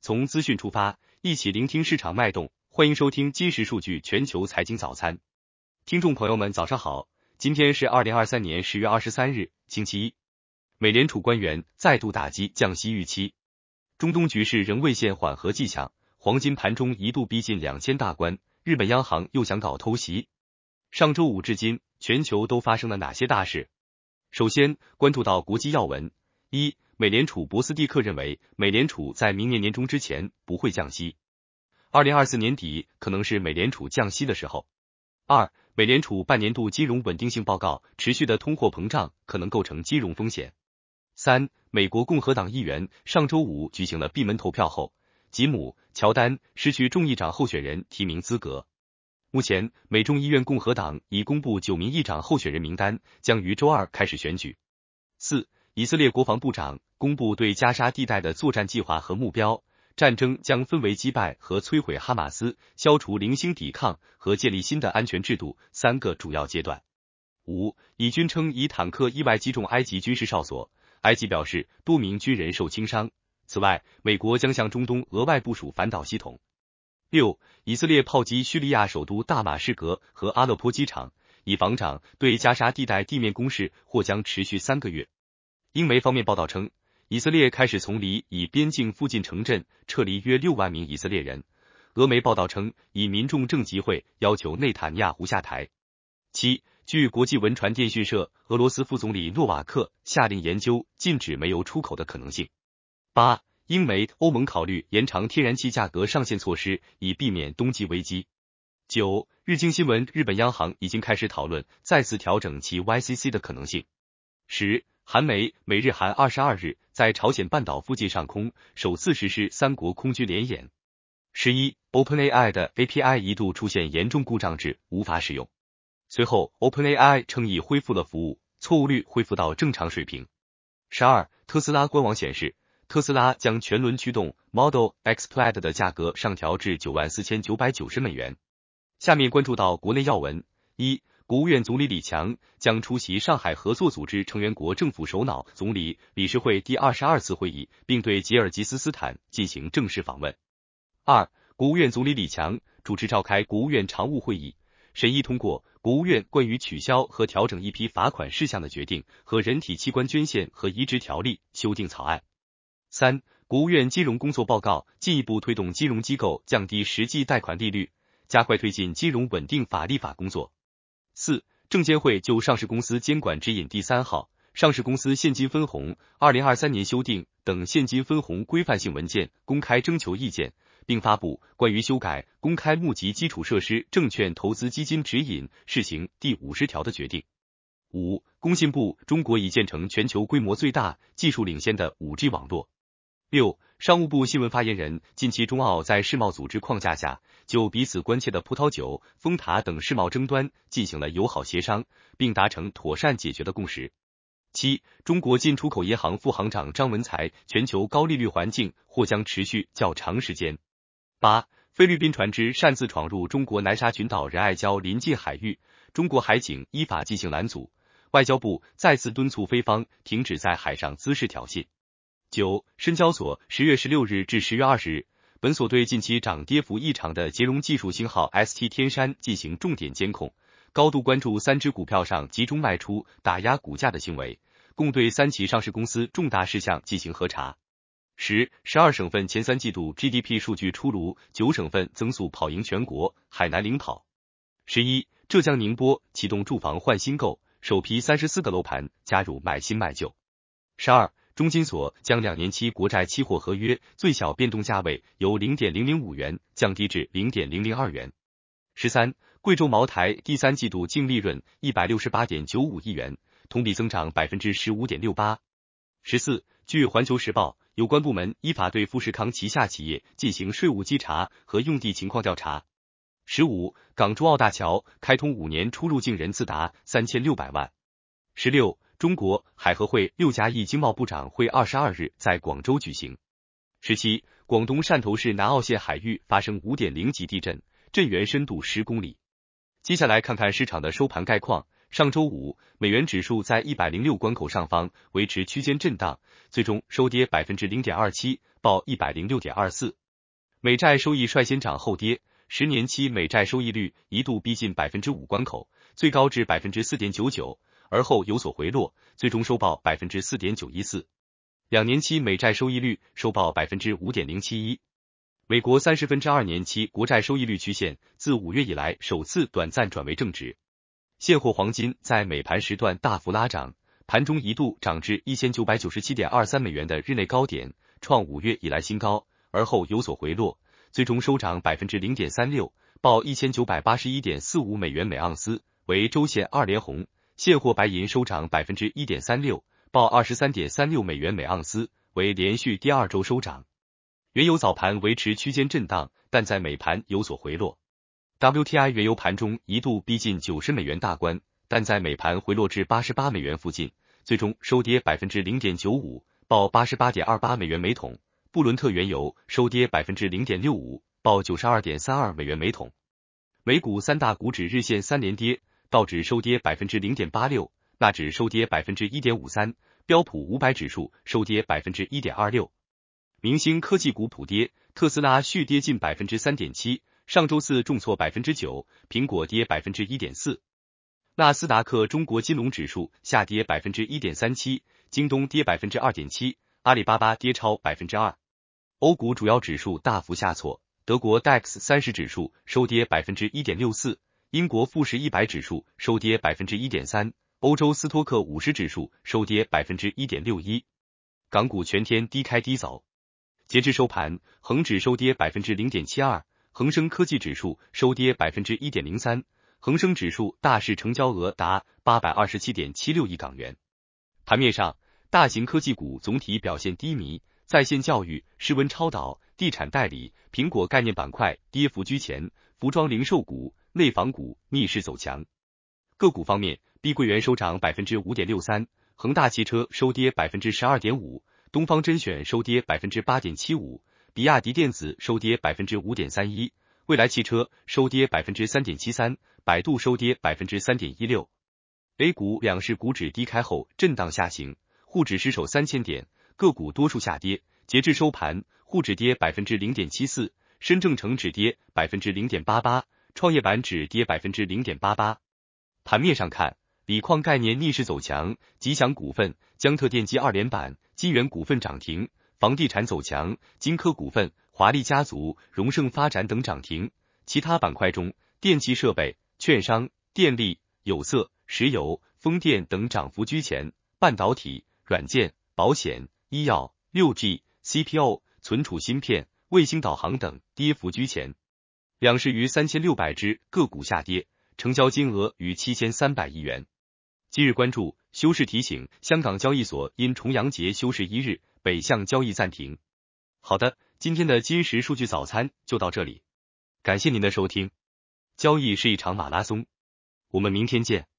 从资讯出发，一起聆听市场脉动。欢迎收听今时数据全球财经早餐。听众朋友们早上好，今天是2023年10月23日，星期一。美联储官员再度打击降息预期，中东局势仍未现缓和迹象，黄金盘中一度逼近2000大关，日本央行又想搞偷袭。上周五至今，全球都发生了哪些大事？首先关注到国际要闻。一、美联储博斯蒂克认为，美联储在明年年中之前不会降息，2024年底可能是美联储降息的时候。二、美联储半年度金融稳定性报告，持续的通货膨胀可能构成金融风险。三、美国共和党议员上周五举行了闭门投票后，吉姆·乔丹失去众议长候选人提名资格。目前，美众议院共和党已公布9名议长候选人名单，将于周二开始选举。四、以色列国防部长公布对加沙地带的作战计划和目标，战争将分为击败和摧毁哈马斯、消除零星抵抗和建立新的安全制度3个主要阶段。五、以军称以坦克意外击中埃及军事哨所，埃及表示多名军人受轻伤。此外，美国将向中东额外部署反导系统。六、以色列炮击叙利亚首都大马士革和阿勒颇机场，以防长对加沙地带地面攻势或将持续3个月。英媒方面报道称，以色列开始从黎以边境附近城镇撤离约6万名以色列人。俄媒报道称，以民众正集会要求内塔尼亚胡下台。七、据国际文传电讯社，俄罗斯副总理诺瓦克下令研究禁止煤油出口的可能性。八、英媒欧盟考虑延长天然气价格上限措施，以避免冬季危机。九、日经新闻，日本央行已经开始讨论再次调整其 YCC 的可能性。十、韩媒美日韩22日在朝鲜半岛附近上空首次实施3国空军联演。11、OpenAI 的 API 一度出现严重故障至无法使用，随后 OpenAI 称已恢复了服务，错误率恢复到正常水平。12、特斯拉官网显示，特斯拉将全轮驱动 Model X Plaid 的价格上调至$94,990。下面关注到国内要闻。一、国务院总理李强将出席上海合作组织成员国政府首脑总理理事会第22次会议，并对吉尔吉斯斯坦进行正式访问。二、国务院总理李强主持召开国务院常务会议，审议通过国务院关于取消和调整一批罚款事项的决定和人体器官捐献和移植条例修订草案。三、国务院金融工作报告进一步推动金融机构降低实际贷款利率，加快推进金融稳定法立法工作。四、证监会就上市公司监管指引第3号上市公司现金分红2023年修订等现金分红规范性文件公开征求意见，并发布关于修改公开募集基础设施证券投资基金指引试行第50条的决定。五、工信部，中国已建成全球规模最大、技术领先的 5G 网络。六、商务部新闻发言人近期中澳在世贸组织框架下，就彼此关切的葡萄酒、丰塔等世贸争端进行了友好协商，并达成妥善解决的共识。七、中国进出口银行副行长张文才，全球高利率环境或将持续较长时间。八、菲律宾船只擅自闯入中国南沙群岛仁爱礁临近海域，中国海警依法进行拦阻，外交部再次敦促菲方停止在海上滋事挑衅。九、深交所10月16日至10月20日，本所对近期涨跌幅异常的捷荣技术星号 ST 天山进行重点监控，高度关注3只股票上集中卖出打压股价的行为，共对3起上市公司重大事项进行核查。10、12省份前3季度 GDP 数据出炉，9省份增速跑赢全国，海南领跑。11、浙江宁波启动住房换新购，首批34个楼盘加入买新卖旧。12、中金所将2年期国债期货合约最小变动价位由 0.005 元降低至 0.002 元。13、贵州茅台第3季度净利润 168.95 亿元，同比增长 15.68%。14、据环球时报，有关部门依法对富士康旗下企业进行税务稽查和用地情况调查。15、港珠澳大桥开通5年出入境人次达3600万。16、中国海合会6加1经贸部长会22日在广州举行。17、广东汕头市南澳县海域发生 5.0 级地震，震源深度10公里。接下来看看市场的收盘概况。上周五，美元指数在106关口上方维持区间震荡，最终收跌 0.27%， 报 106.24。美债收益率先涨后跌，10年期美债收益率一度逼近 5% 关口，最高至 4.99%， 而后有所回落，最终收报 4.914%。2年期美债收益率收报 5.071%。美国2/30年期国债收益率曲线自5月以来首次短暂转为正值。现货黄金在美盘时段大幅拉涨，盘中一度涨至 1997.23 美元的日内高点，创5月以来新高，而后有所回落，最终收涨 0.36%， 报 1981.45 美元每盎司，为周线2连红。现货白银收涨 1.36%， 报 23.36 美元每盎司，为连续第2周收涨。原油早盘维持区间震荡，但在美盘有所回落。WTI 原油盘中一度逼近90美元大关，但在美盘回落至88美元附近，最终收跌 0.95%， 报 88.28 美元每桶。布伦特原油收跌 0.65%， 报 92.32 美元每桶。美股三大股指日线3连跌，道指收跌 0.86%， 纳指收跌 1.53%， 标普500指数收跌 1.26%。明星科技股普跌，特斯拉续跌近 3.7%， 上周四重挫 9%， 苹果跌 1.4%。纳斯达克中国金融指数下跌 1.37%， 京东跌 2.7%， 阿里巴巴跌超 2%。欧股主要指数大幅下挫，德国 DAX 30指数收跌 1.64%， 英国富时100指数收跌 1.3%， 欧洲斯托克50指数收跌 1.61%。港股全天低开低走。截至收盘，恒指收跌 0.72%， 恒生科技指数收跌 1.03%， 恒生指数大市成交额达 827.76 亿港元。盘面上，大型科技股总体表现低迷，在线教育、世温超导、地产代理、苹果概念板块跌幅居前，服装零售股、内房股逆势走强。个股方面，碧桂园收涨 5.63%， 恒大汽车收跌 12.5%，东方甄选收跌 8.75%， 比亚迪电子收跌 5.31%， 蔚来汽车收跌 3.73%， 百度收跌 3.16%。A 股两市股指低开后震荡下行，沪指失守3000点，个股多数下跌。截至收盘，沪指跌 0.74%， 深证成指跌 0.88%， 创业板指跌 0.88%。盘面上看，锂矿概念逆势走强，吉祥股份、江特电机2连板，金源股份涨停，房地产走强，金科股份、华丽家族、荣盛发展等涨停。其他板块中，电气设备、券商、电力、有色、石油、风电等涨幅居前，半导体、软件、保险、医药、6G、CPO、存储芯片、卫星导航等跌幅居前。两市逾3600只个股下跌，成交金额逾7300亿元。今日关注休市提醒，香港交易所因重阳节休市1日，北向交易暂停。好的，今天的今时数据早餐就到这里，感谢您的收听。交易是一场马拉松，我们明天见。